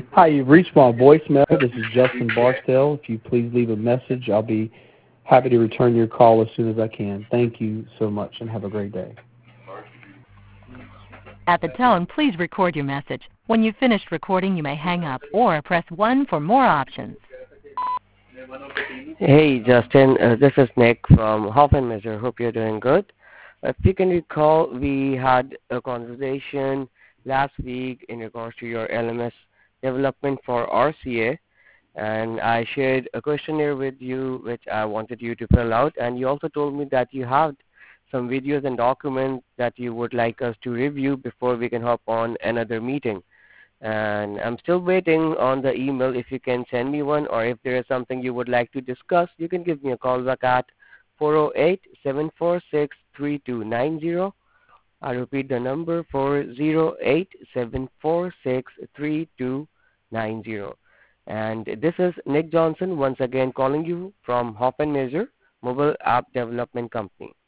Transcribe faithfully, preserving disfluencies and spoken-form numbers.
Hi, you've reached my voicemail. This is Justin Barstow. If you please leave a message, I'll be happy to return your call as soon as I can. Thank you so much and have a great day. At the tone, please record your message. When you've finished recording, you may hang up or press one for more options. Hey, Justin. Uh, this is Nick from Hoff and Measure. Hope you're doing good. If you can recall, we had a conversation last week in regards to your L M S development for R C A, and I shared a questionnaire with you which I wanted you to fill out, and you also told me that you have some videos and documents that you would like us to review before we can hop on another meeting. And I'm still waiting on the email. If you can send me one, or if there is something you would like to discuss, you can give me a call back at four oh eight, seven four six, three two nine zero. I repeat the number, four oh eight, seven four six, three two nine zero. And this is Nick Johnson once again calling you from Hoff and Measure Mobile App Development Company.